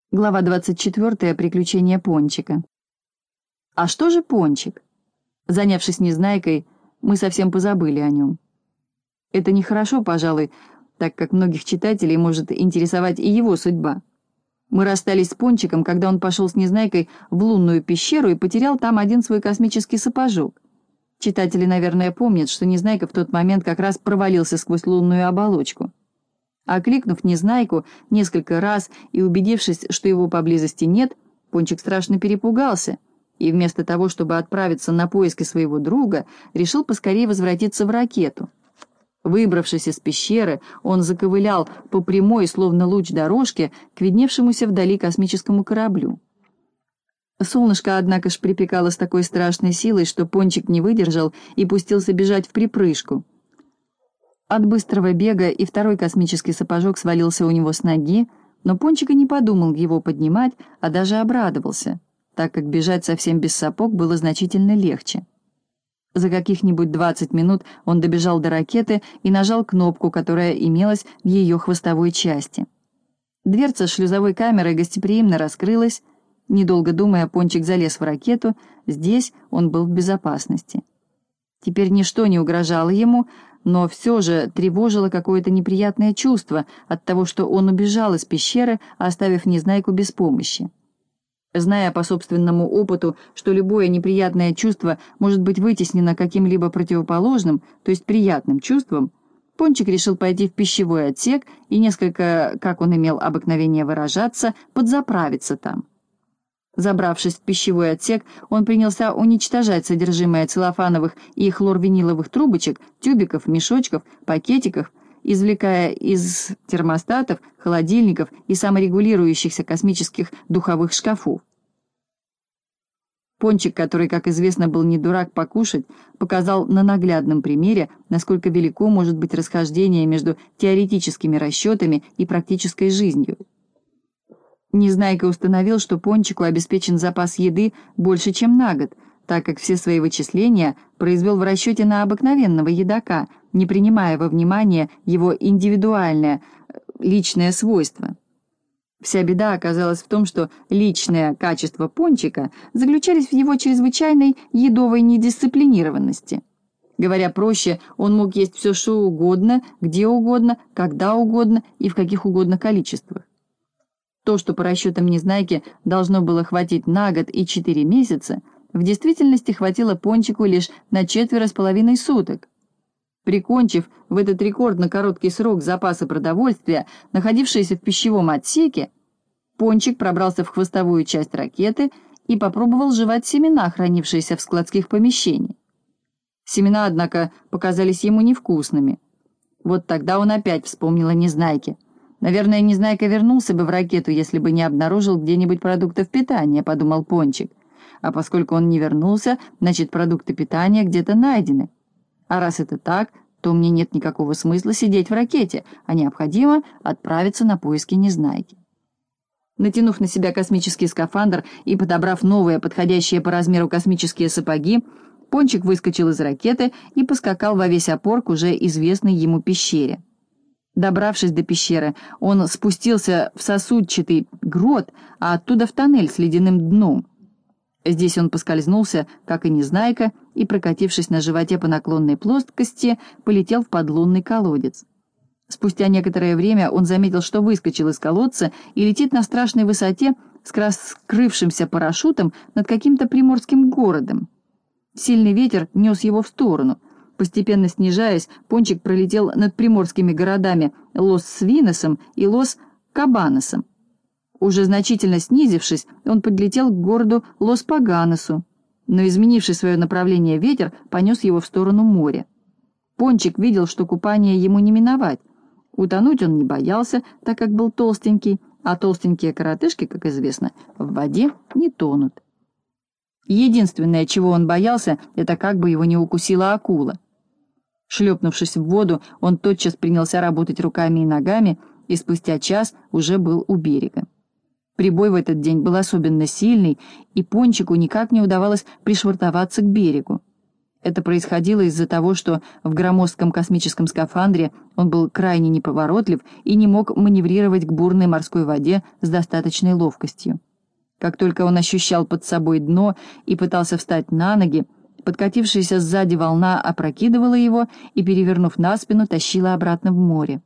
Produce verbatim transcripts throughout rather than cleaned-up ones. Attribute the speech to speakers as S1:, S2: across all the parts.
S1: Глава двадцать четвёртая. Приключения Пончика. А что же Пончик? Занявшись Незнайкой, мы совсем позабыли о нем. Это нехорошо, пожалуй, так как многих читателей может интересовать и его судьба. Мы расстались с Пончиком, когда он пошел с Незнайкой в лунную пещеру и потерял там один свой космический сапожок. Читатели, наверное, помнят, что Незнайка в тот момент как раз провалился сквозь лунную оболочку. Окликнув Незнайку несколько раз и убедившись, что его поблизости нет, Пончик страшно перепугался и вместо того, чтобы отправиться на поиски своего друга, решил поскорее возвратиться в ракету. Выбравшись из пещеры, он заковылял по прямой, словно луч дорожки, к видневшемуся вдали космическому кораблю. Солнышко, однако ж, припекало с такой страшной силой, что Пончик не выдержал и пустился бежать вприпрыжку. От быстрого бега и второй космический сапожок свалился у него с ноги, но Пончик и не подумал его поднимать, а даже обрадовался, так как бежать совсем без сапог было значительно легче. За каких-нибудь двадцать минут он добежал до ракеты и нажал кнопку, которая имелась в ее хвостовой части. Дверца шлюзовой камеры гостеприимно раскрылась. Недолго думая, Пончик залез в ракету. Здесь он был в безопасности. Теперь ничто не угрожало ему, но все же тревожило какое-то неприятное чувство от того, что он убежал из пещеры, оставив Незнайку без помощи. Зная по собственному опыту, что любое неприятное чувство может быть вытеснено каким-либо противоположным, то есть приятным чувством, Пончик решил пойти в пищевой отсек и несколько, как он имел обыкновение выражаться, подзаправиться там. Забравшись в пищевой отсек, он принялся уничтожать содержимое целлофановых и хлорвиниловых трубочек, тюбиков, мешочков, пакетиков, извлекая из термостатов, холодильников и саморегулирующихся космических духовых шкафов. Пончик, который, как известно, был не дурак покушать, показал на наглядном примере, насколько велико может быть расхождение между теоретическими расчетами и практической жизнью. Незнайка установил, что Пончику обеспечен запас еды больше, чем на год, так как все свои вычисления произвел в расчете на обыкновенного едока, не принимая во внимание его индивидуальное, личное свойство. Вся беда оказалась в том, что личные качества Пончика заключались в его чрезвычайной едовой недисциплинированности. Говоря проще, он мог есть все, что угодно, где угодно, когда угодно и в каких угодно количествах. То, что по расчетам Незнайки должно было хватить на год и четыре месяца, в действительности хватило Пончику лишь на четверо с половиной суток. Прикончив в этот рекордно короткий срок запасы продовольствия, находившиеся в пищевом отсеке, Пончик пробрался в хвостовую часть ракеты и попробовал жевать семена, хранившиеся в складских помещениях. Семена, однако, показались ему невкусными. Вот тогда он опять вспомнил о Незнайке. «Наверное, Незнайка вернулся бы в ракету, если бы не обнаружил где-нибудь продуктов питания», — подумал Пончик. «А поскольку он не вернулся, значит, продукты питания где-то найдены. А раз это так, то мне нет никакого смысла сидеть в ракете, а необходимо отправиться на поиски Незнайки». Натянув на себя космический скафандр и подобрав новые, подходящие по размеру космические сапоги, Пончик выскочил из ракеты и поскакал во весь опор к уже известной ему пещере. Добравшись до пещеры, он спустился в сосудчатый грот, а оттуда в тоннель с ледяным дном. Здесь он поскользнулся, как и Незнайка, и, прокатившись на животе по наклонной плоскости, полетел в подлунный колодец. Спустя некоторое время он заметил, что выскочил из колодца и летит на страшной высоте с раскрывшимся парашютом над каким-то приморским городом. Сильный ветер нес его в сторону. Постепенно снижаясь, Пончик пролетел над приморскими городами Лос-Свиносом и Лос-Кабаносом. Уже значительно снизившись, он подлетел к городу Лос-Паганосу, но изменивший свое направление ветер понес его в сторону моря. Пончик видел, что купание ему не миновать. Утонуть он не боялся, так как был толстенький, а толстенькие коротышки, как известно, в воде не тонут. Единственное, чего он боялся, это как бы его не укусила акула. Шлепнувшись в воду, он тотчас принялся работать руками и ногами, и спустя час уже был у берега. Прибой в этот день был особенно сильный, и Пончику никак не удавалось пришвартоваться к берегу. Это происходило из-за того, что в громоздком космическом скафандре он был крайне неповоротлив и не мог маневрировать к бурной морской воде с достаточной ловкостью. Как только он ощущал под собой дно и пытался встать на ноги, подкатившаяся сзади волна опрокидывала его и, перевернув на спину, тащила обратно в море.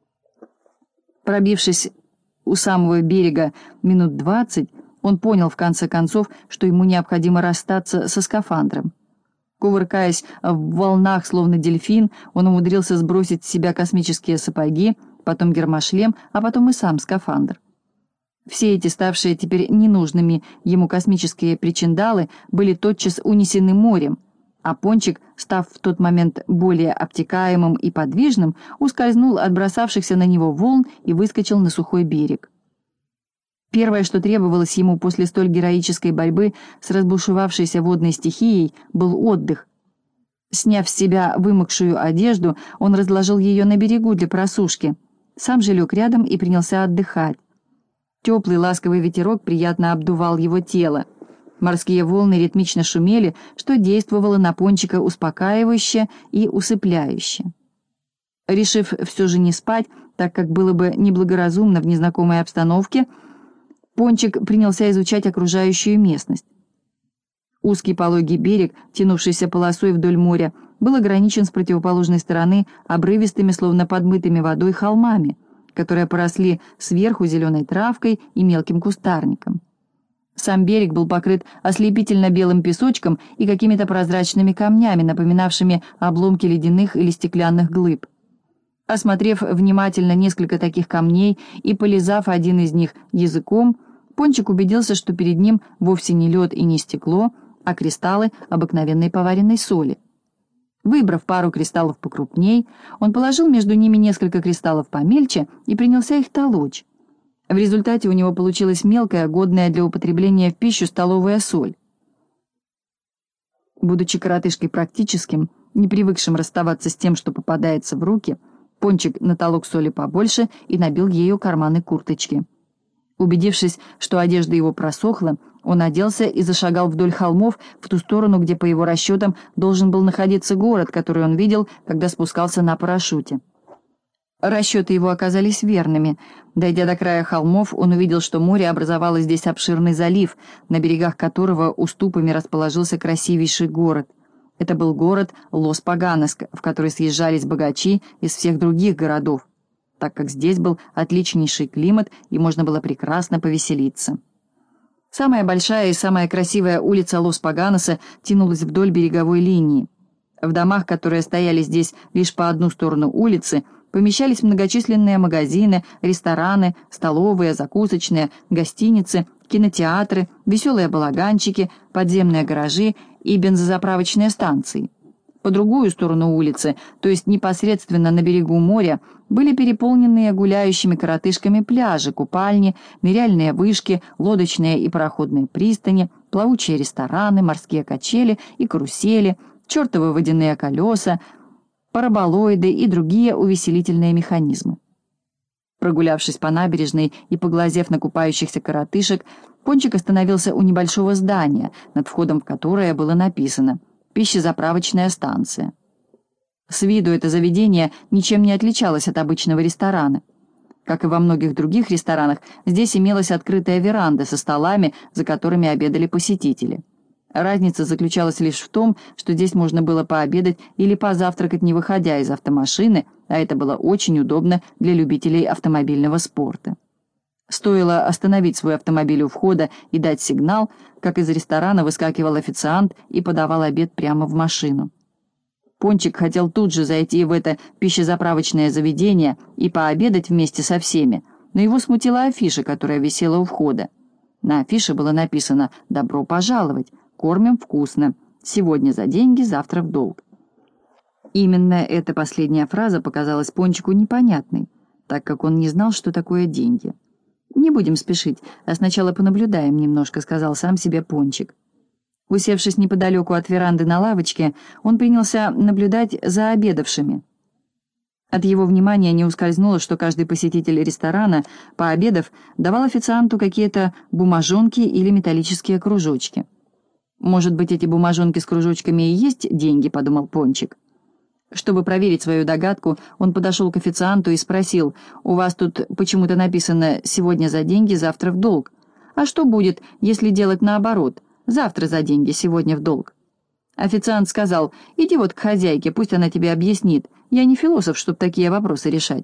S1: Пробившись у самого берега минут двадцать, он понял в конце концов, что ему необходимо расстаться со скафандром. Кувыркаясь в волнах, словно дельфин, он умудрился сбросить с себя космические сапоги, потом гермошлем, а потом и сам скафандр. Все эти ставшие теперь ненужными ему космические причиндалы были тотчас унесены морем, а Пончик, став в тот момент более обтекаемым и подвижным, ускользнул от бросавшихся на него волн и выскочил на сухой берег. Первое, что требовалось ему после столь героической борьбы с разбушевавшейся водной стихией, был отдых. Сняв с себя вымокшую одежду, он разложил ее на берегу для просушки, сам же лег рядом и принялся отдыхать. Теплый ласковый ветерок приятно обдувал его тело. Морские волны ритмично шумели, что действовало на Пончика успокаивающе и усыпляюще. Решив все же не спать, так как было бы неблагоразумно в незнакомой обстановке, Пончик принялся изучать окружающую местность. Узкий пологий берег, тянувшийся полосой вдоль моря, был ограничен с противоположной стороны обрывистыми, словно подмытыми водой, холмами, которые поросли сверху зеленой травкой и мелким кустарником. Сам берег был покрыт ослепительно белым песочком и какими-то прозрачными камнями, напоминавшими обломки ледяных или стеклянных глыб. Осмотрев внимательно несколько таких камней и полизав один из них языком, Пончик убедился, что перед ним вовсе не лед и не стекло, а кристаллы обыкновенной поваренной соли. Выбрав пару кристаллов покрупней, он положил между ними несколько кристаллов помельче и принялся их толочь. В результате у него получилась мелкая, годная для употребления в пищу столовая соль. Будучи коротышкой практическим, не привыкшим расставаться с тем, что попадается в руки, Пончик натолок соли побольше и набил ею карманы курточки. Убедившись, что одежда его просохла, он оделся и зашагал вдоль холмов в ту сторону, где, по его расчетам, должен был находиться город, который он видел, когда спускался на парашюте. Расчеты его оказались верными. Дойдя до края холмов, он увидел, что море образовало здесь обширный залив, на берегах которого уступами расположился красивейший город. Это был город Лос-Паганос, в который съезжались богачи из всех других городов, так как здесь был отличнейший климат и можно было прекрасно повеселиться. Самая большая и самая красивая улица Лос-Паганоса тянулась вдоль береговой линии. В домах, которые стояли здесь лишь по одну сторону улицы, помещались многочисленные магазины, рестораны, столовые, закусочные, гостиницы, кинотеатры, веселые балаганчики, подземные гаражи и бензозаправочные станции. По другую сторону улицы, то есть непосредственно на берегу моря, были переполненные гуляющими коротышками пляжи, купальни, ныряльные вышки, лодочные и пароходные пристани, плавучие рестораны, морские качели и карусели, чертовы водяные колеса, параболоиды и другие увеселительные механизмы. Прогулявшись по набережной и поглазев на купающихся коротышек, Пончик остановился у небольшого здания, над входом в которое было написано «Пищезаправочная станция». С виду это заведение ничем не отличалось от обычного ресторана. Как и во многих других ресторанах, здесь имелась открытая веранда со столами, за которыми обедали посетители. Разница заключалась лишь в том, что здесь можно было пообедать или позавтракать, не выходя из автомашины, а это было очень удобно для любителей автомобильного спорта. Стоило остановить свой автомобиль у входа и дать сигнал, как из ресторана выскакивал официант и подавал обед прямо в машину. Пончик хотел тут же зайти в это пищезаправочное заведение и пообедать вместе со всеми, но его смутила афиша, которая висела у входа. На афише было написано «Добро пожаловать! Кормим вкусно! Сегодня за деньги, завтра в долг». Именно эта последняя фраза показалась Пончику непонятной, так как он не знал, что такое деньги. «Не будем спешить, а сначала понаблюдаем немножко», — сказал сам себе Пончик. Усевшись неподалеку от веранды на лавочке, он принялся наблюдать за обедавшими. От его внимания не ускользнуло, что каждый посетитель ресторана, пообедав, давал официанту какие-то бумажонки или металлические кружочки. «Может быть, эти бумажонки с кружочками и есть деньги?» — подумал Пончик. Чтобы проверить свою догадку, он подошел к официанту и спросил: «У вас тут почему-то написано «сегодня за деньги, завтра в долг». А что будет, если делать наоборот? Завтра за деньги, сегодня в долг?» Официант сказал: «Иди вот к хозяйке, пусть она тебе объяснит. Я не философ, чтобы такие вопросы решать».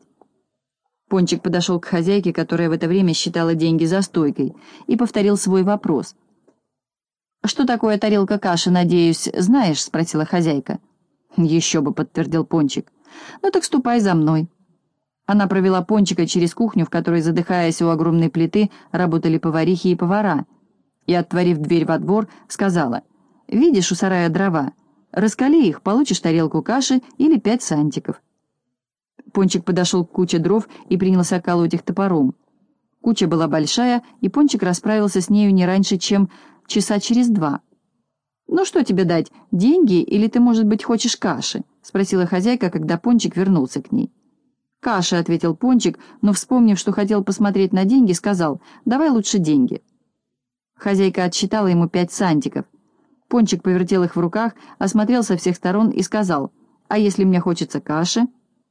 S1: Пончик подошел к хозяйке, которая в это время считала деньги за стойкой, и повторил свой вопрос. «Что такое тарелка каши, надеюсь, знаешь?» — спросила хозяйка. «Еще бы», — подтвердил Пончик. «Ну так ступай за мной». Она провела Пончика через кухню, в которой, задыхаясь у огромной плиты, работали поварихи и повара, и, отворив дверь во двор, сказала: «Видишь у сарая дрова? Раскали их, получишь тарелку каши или пять сантиков». Пончик подошел к куче дров и принялся колоть их топором. Куча была большая, и Пончик расправился с нею не раньше, чем часа через два. «Ну что тебе дать, деньги или ты, может быть, хочешь каши?» — спросила хозяйка, когда Пончик вернулся к ней. «Каши», — ответил Пончик, но, вспомнив, что хотел посмотреть на деньги, сказал: «Давай лучше деньги». Хозяйка отсчитала ему пять сантиков. Пончик повертел их в руках, осмотрел со всех сторон и сказал: «А если мне хочется каши?»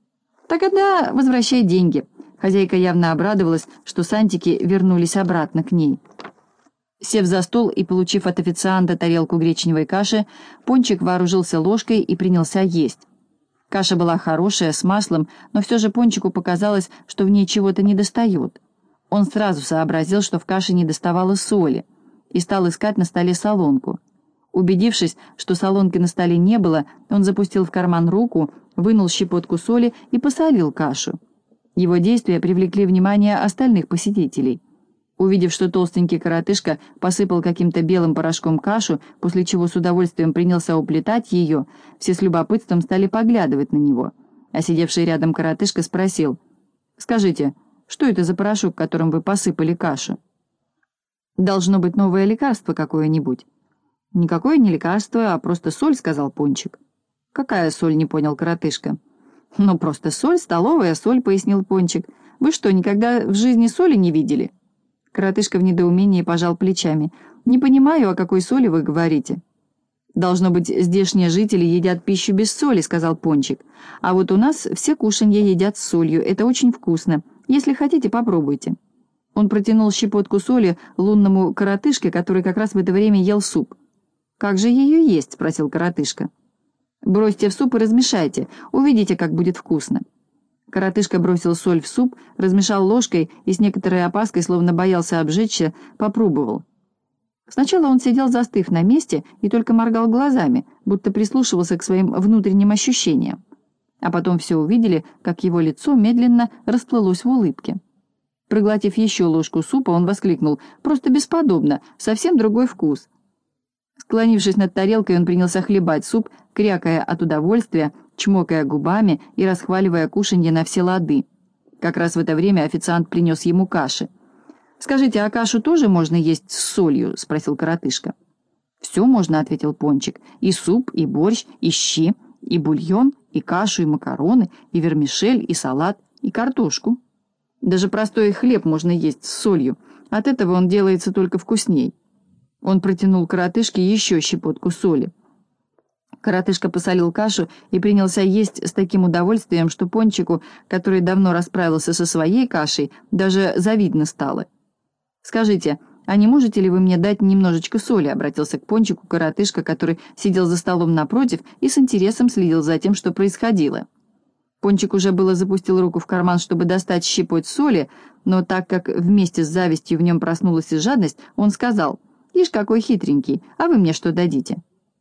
S1: «Тогда возвращай деньги». Хозяйка явно обрадовалась, что сантики вернулись обратно к ней. Сев за стол и получив от официанта тарелку гречневой каши, Пончик вооружился ложкой и принялся есть. Каша была хорошая, с маслом, но все же Пончику показалось, что в ней чего-то недостает. Он сразу сообразил, что в каше недоставало соли, и стал искать на столе солонку. Убедившись, что солонки на столе не было, он запустил в карман руку, вынул щепотку соли и посолил кашу. Его действия привлекли внимание остальных посетителей. Увидев, что толстенький коротышка посыпал каким-то белым порошком кашу, после чего с удовольствием принялся уплетать ее, все с любопытством стали поглядывать на него. А сидевший рядом коротышка спросил: «Скажите, что это за порошок, которым вы посыпали кашу?» «Должно быть новое лекарство какое-нибудь». «Никакое не лекарство, а просто соль», — сказал Пончик. «Какая соль?» — не понял коротышка. «Ну, просто соль, столовая соль», — пояснил Пончик. «Вы что, никогда в жизни соли не видели?» Коротышка в недоумении пожал плечами. «Не понимаю, о какой соли вы говорите». «Должно быть, здешние жители едят пищу без соли», — сказал Пончик. «А вот у нас все кушанья едят с солью. Это очень вкусно. Если хотите, попробуйте». Он протянул щепотку соли лунному коротышке, который как раз в это время ел суп. «Как же ее есть?» — спросил коротышка. «Бросьте в суп и размешайте. Увидите, как будет вкусно». Коротышка бросил соль в суп, размешал ложкой и с некоторой опаской, словно боялся обжечься, попробовал. Сначала он сидел, застыв на месте, и только моргал глазами, будто прислушивался к своим внутренним ощущениям. А потом все увидели, как его лицо медленно расплылось в улыбке. Проглотив еще ложку супа, он воскликнул: «Просто бесподобно, совсем другой вкус». Склонившись над тарелкой, он принялся хлебать суп, крякая от удовольствия, чмокая губами и расхваливая кушанье на все лады. Как раз в это время официант принес ему каши. «Скажите, а кашу тоже можно есть с солью?» — спросил коротышка. «Все можно», — ответил Пончик. «И суп, и борщ, и щи, и бульон, и кашу, и макароны, и вермишель, и салат, и картошку. Даже простой хлеб можно есть с солью. От этого он делается только вкусней». Он протянул коротышке еще щепотку соли. Коротышка посолил кашу и принялся есть с таким удовольствием, что Пончику, который давно расправился со своей кашей, даже завидно стало. «Скажите, а не можете ли вы мне дать немножечко соли?» — обратился к Пончику коротышка, который сидел за столом напротив и с интересом следил за тем, что происходило. Пончик уже было запустил руку в карман, чтобы достать щепоть соли, но так как вместе с завистью в нем проснулась и жадность, он сказал: «Ишь, какой хитренький, а вы мне что дадите?»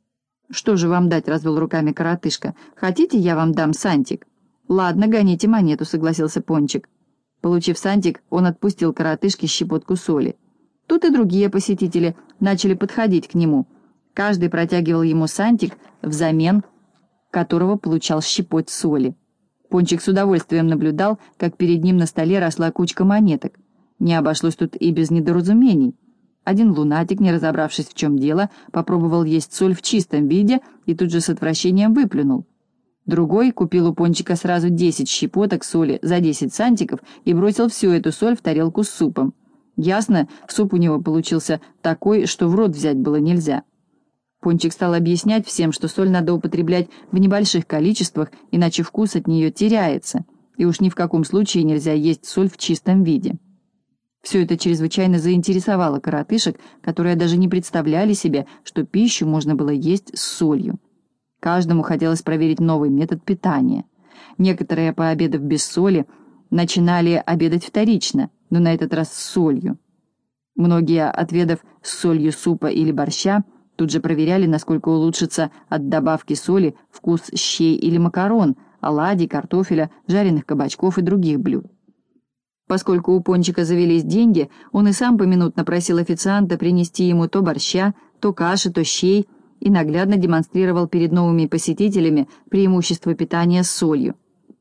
S1: «Что же вам дать?» — развел руками коротышка. «Хотите, я вам дам сантик?» «Ладно, гоните монету», — согласился Пончик. Получив сантик, он отпустил коротышке щепотку соли. Тут и другие посетители начали подходить к нему. Каждый протягивал ему сантик, взамен которого получал щепоть соли. Пончик с удовольствием наблюдал, как перед ним на столе росла кучка монеток. Не обошлось тут и без недоразумений. Один лунатик, не разобравшись, в чем дело, попробовал есть соль в чистом виде и тут же с отвращением выплюнул. Другой купил у Пончика сразу десять щепоток соли за десять сантиков и бросил всю эту соль в тарелку с супом. Ясно, суп у него получился такой, что в рот взять было нельзя. Пончик стал объяснять всем, что соль надо употреблять в небольших количествах, иначе вкус от нее теряется, и уж ни в каком случае нельзя есть соль в чистом виде. Все это чрезвычайно заинтересовало коротышек, которые даже не представляли себе, что пищу можно было есть с солью. Каждому хотелось проверить новый метод питания. Некоторые, пообедав без соли, начинали обедать вторично, но на этот раз с солью. Многие, отведав с солью супа или борща, тут же проверяли, насколько улучшится от добавки соли вкус щей или макарон, оладий, картофеля, жареных кабачков и других блюд. Поскольку у Пончика завелись деньги, он и сам поминутно просил официанта принести ему то борща, то каши, то щей, и наглядно демонстрировал перед новыми посетителями преимущество питания с солью.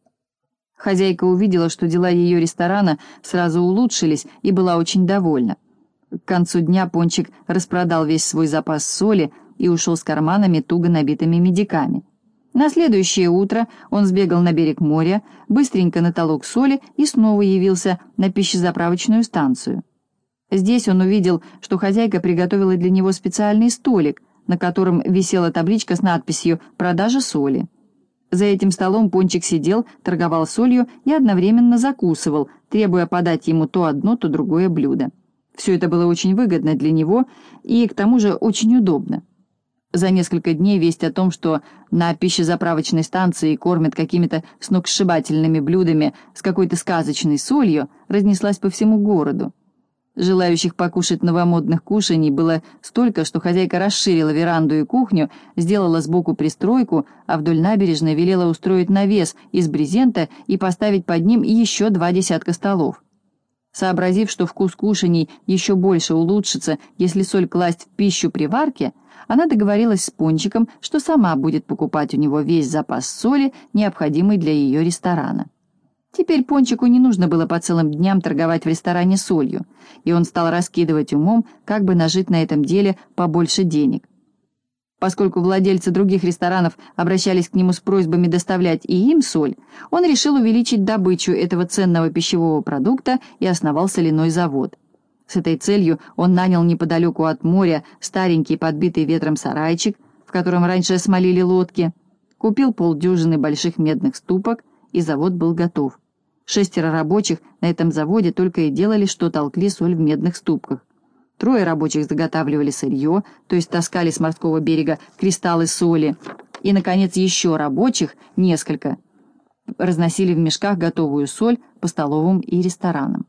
S1: Хозяйка увидела, что дела ее ресторана сразу улучшились, и была очень довольна. К концу дня Пончик распродал весь свой запас соли и ушел с карманами, туго набитыми медиками. На следующее утро он сбегал на берег моря, быстренько натолок соли и снова явился на пищезаправочную станцию. Здесь он увидел, что хозяйка приготовила для него специальный столик, на котором висела табличка с надписью «Продажа соли». За этим столом Пончик сидел, торговал солью и одновременно закусывал, требуя подать ему то одно, то другое блюдо. Все это было очень выгодно для него и, к тому же, очень удобно. За несколько дней весть о том, что на пищезаправочной станции кормят какими-то сногсшибательными блюдами с какой-то сказочной солью, разнеслась по всему городу. Желающих покушать новомодных кушаний было столько, что хозяйка расширила веранду и кухню, сделала сбоку пристройку, а вдоль набережной велела устроить навес из брезента и поставить под ним еще два десятка столов. Сообразив, что вкус кушаний еще больше улучшится, если соль класть в пищу при варке, она договорилась с Пончиком, что сама будет покупать у него весь запас соли, необходимый для ее ресторана. Теперь Пончику не нужно было по целым дням торговать в ресторане солью, и он стал раскидывать умом, как бы нажить на этом деле побольше денег. Поскольку владельцы других ресторанов обращались к нему с просьбами доставлять и им соль, он решил увеличить добычу этого ценного пищевого продукта и основал соляной завод. С этой целью он нанял неподалеку от моря старенький подбитый ветром сарайчик, в котором раньше смолили лодки, купил полдюжины больших медных ступок, и завод был готов. Шестеро рабочих на этом заводе только и делали, что толкли соль в медных ступках. Трое рабочих заготавливали сырье, то есть таскали с морского берега кристаллы соли, и, наконец, еще рабочих, несколько, разносили в мешках готовую соль по столовым и ресторанам.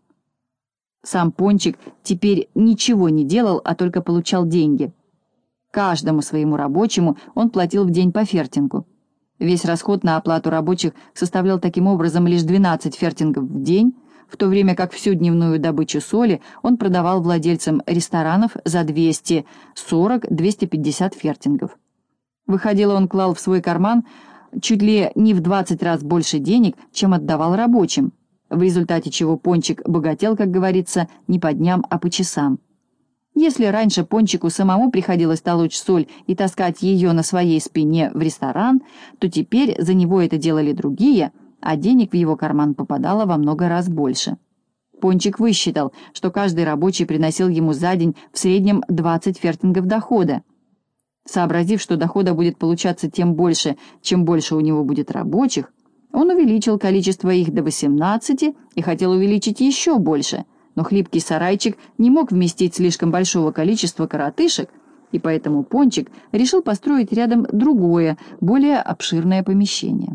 S1: Сам Пончик теперь ничего не делал, а только получал деньги. Каждому своему рабочему он платил в день по фертингу. Весь расход на оплату рабочих составлял таким образом лишь двенадцать фертингов в день, в то время как всю дневную добычу соли он продавал владельцам ресторанов за двести сорок — двести пятьдесят фертингов. Выходило, он клал в свой карман чуть ли не в двадцать раз больше денег, чем отдавал рабочим, в результате чего Пончик богател, как говорится, не по дням, а по часам. Если раньше Пончику самому приходилось толочь соль и таскать ее на своей спине в ресторан, то теперь за него это делали другие, а денег в его карман попадало во много раз больше. Пончик высчитал, что каждый рабочий приносил ему за день в среднем двадцать фертингов дохода. Сообразив, что дохода будет получаться тем больше, чем больше у него будет рабочих, он увеличил количество их до восемнадцати и хотел увеличить еще больше, но хлипкий сарайчик не мог вместить слишком большого количества коротышек, и поэтому Пончик решил построить рядом другое, более обширное помещение.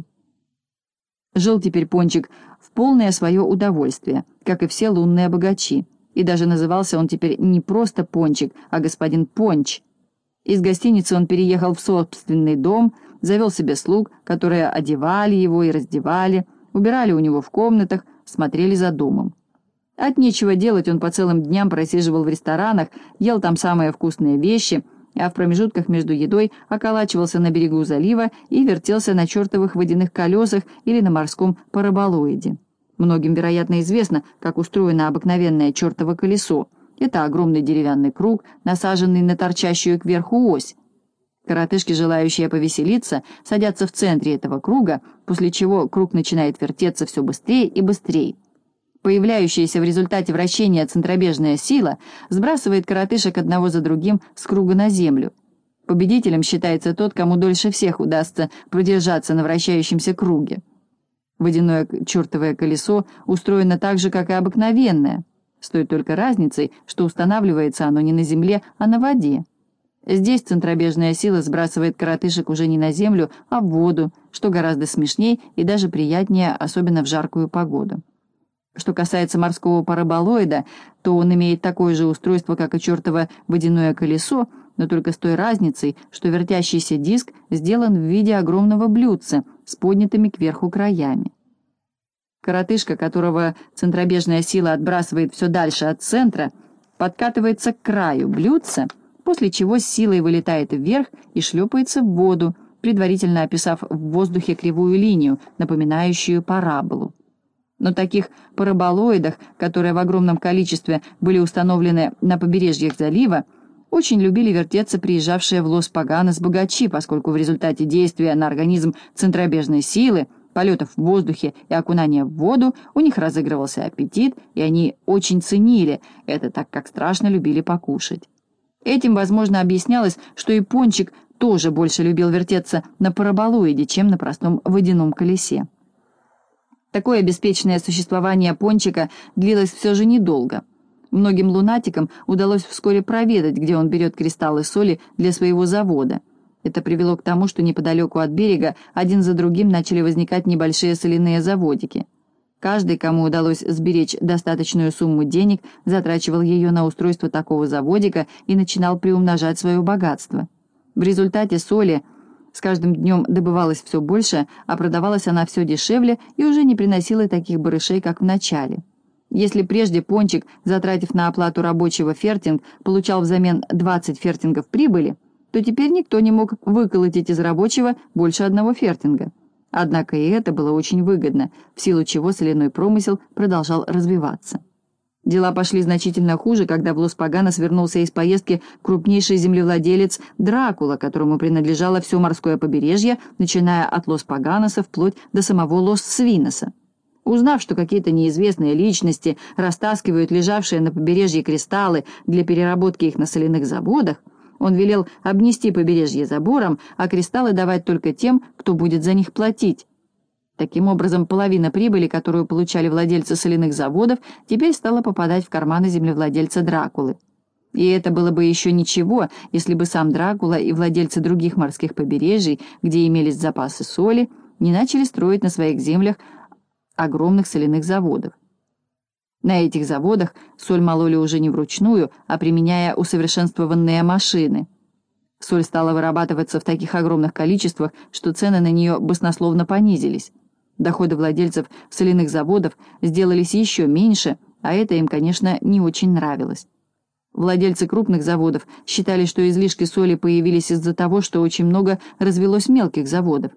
S1: Жил теперь Пончик в полное свое удовольствие, как и все лунные богачи, и даже назывался он теперь не просто Пончик, а господин Понч. Из гостиницы он переехал в собственный дом, завел себе слуг, которые одевали его и раздевали, убирали у него в комнатах, смотрели за домом. От нечего делать он по целым дням просиживал в ресторанах, ел там самые вкусные вещи, а в промежутках между едой околачивался на берегу залива и вертелся на чертовых водяных колесах или на морском параболоиде. Многим, вероятно, известно, как устроено обыкновенное чертово колесо. Это огромный деревянный круг, насаженный на торчащую кверху ось. Коротышки, желающие повеселиться, садятся в центре этого круга, после чего круг начинает вертеться все быстрее и быстрее. Появляющаяся в результате вращения центробежная сила сбрасывает коротышек одного за другим с круга на землю. Победителем считается тот, кому дольше всех удастся продержаться на вращающемся круге. Водяное чертовое колесо устроено так же, как и обыкновенное, с той только разницей, что устанавливается оно не на земле, а на воде. Здесь центробежная сила сбрасывает коротышек уже не на землю, а в воду, что гораздо смешней и даже приятнее, особенно в жаркую погоду. Что касается морского параболоида, то он имеет такое же устройство, как и чертово водяное колесо, но только с той разницей, что вертящийся диск сделан в виде огромного блюдца с поднятыми кверху краями. Коротышка, которого центробежная сила отбрасывает все дальше от центра, подкатывается к краю блюдца, после чего с силой вылетает вверх и шлепается в воду, предварительно описав в воздухе кривую линию, напоминающую параболу. Но таких параболоидах, которые в огромном количестве были установлены на побережьях залива, очень любили вертеться приезжавшие в Лос-Паганос богачи, поскольку в результате действия на организм центробежной силы, полетов в воздухе и окунания в воду у них разыгрывался аппетит, и они очень ценили это, так как страшно любили покушать. Этим, возможно, объяснялось, что и Пончик тоже больше любил вертеться на параболоиде, чем на простом водяном колесе. Такое беспечное существование Пончика длилось все же недолго. Многим лунатикам удалось вскоре проведать, где он берет кристаллы соли для своего завода. Это привело к тому, что неподалеку от берега один за другим начали возникать небольшие соляные заводики. Каждый, кому удалось сберечь достаточную сумму денег, затрачивал ее на устройство такого заводика и начинал приумножать свое богатство. В результате соли с каждым днем добывалось все больше, а продавалась она все дешевле и уже не приносила таких барышей, как в начале. Если прежде Пончик, затратив на оплату рабочего фертинг, получал взамен двадцать фертингов прибыли, то теперь никто не мог выколотить из рабочего больше одного фертинга. Однако и это было очень выгодно, в силу чего соляной промысел продолжал развиваться. Дела пошли значительно хуже, когда в Лос-Паганос вернулся из поездки крупнейший землевладелец Дракула, которому принадлежало все морское побережье, начиная от Лос-Паганоса вплоть до самого Лос-Свиноса. Узнав, что какие-то неизвестные личности растаскивают лежавшие на побережье кристаллы для переработки их на соляных заводах, он велел обнести побережье забором, а кристаллы давать только тем, кто будет за них платить. Таким образом, половина прибыли, которую получали владельцы соляных заводов, теперь стала попадать в карманы землевладельца Дракулы. И это было бы еще ничего, если бы сам Дракула и владельцы других морских побережий, где имелись запасы соли, не начали строить на своих землях огромных соляных заводов. На этих заводах соль мололи уже не вручную, а применяя усовершенствованные машины. Соль стала вырабатываться в таких огромных количествах, что цены на нее баснословно понизились. Доходы владельцев соляных заводов сделались еще меньше, а это им, конечно, не очень нравилось. Владельцы крупных заводов считали, что излишки соли появились из-за того, что очень много развелось мелких заводов.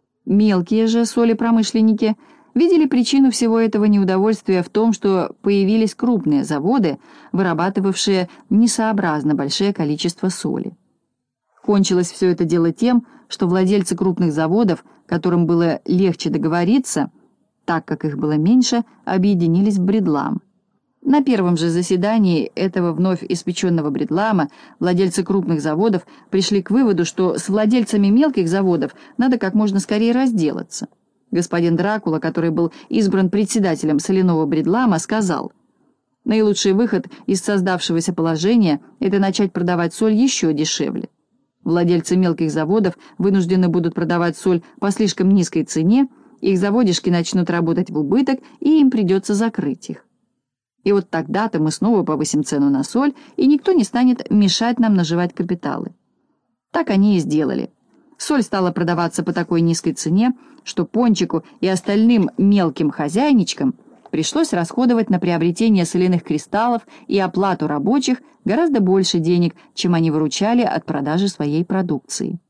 S1: Мелкие же соли-промышленники видели причину всего этого неудовольствия в том, что появились крупные заводы, вырабатывавшие несообразно большое количество соли. Кончилось все это дело тем, что владельцы крупных заводов, которым было легче договориться, так как их было меньше, объединились в Бредлам. На первом же заседании этого вновь испеченного Бредлама владельцы крупных заводов пришли к выводу, что с владельцами мелких заводов надо как можно скорее разделаться. Господин Дракула, который был избран председателем соляного Бредлама, сказал: «Наилучший выход из создавшегося положения – это начать продавать соль еще дешевле. Владельцы мелких заводов вынуждены будут продавать соль по слишком низкой цене, их заводишки начнут работать в убыток, и им придется закрыть их. И вот тогда-то мы снова повысим цену на соль, и никто не станет мешать нам наживать капиталы». Так они и сделали. Соль стала продаваться по такой низкой цене, что Пончику и остальным мелким хозяйничкам пришлось расходовать на приобретение соляных кристаллов и оплату рабочих гораздо больше денег, чем они выручали от продажи своей продукции.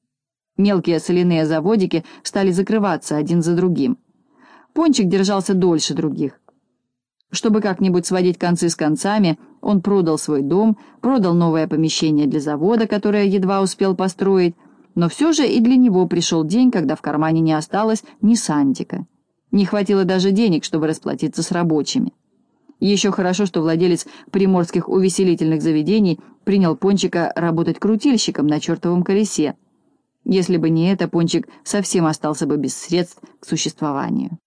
S1: Мелкие соляные заводики стали закрываться один за другим. Пончик держался дольше других. Чтобы как-нибудь сводить концы с концами, он продал свой дом, продал новое помещение для завода, которое едва успел построить, но все же и для него пришел день, когда в кармане не осталось ни сантика. Не хватило даже денег, чтобы расплатиться с рабочими. Еще хорошо, что владелец приморских увеселительных заведений принял Пончика работать крутильщиком на чертовом колесе. Если бы не это, Пончик совсем остался бы без средств к существованию.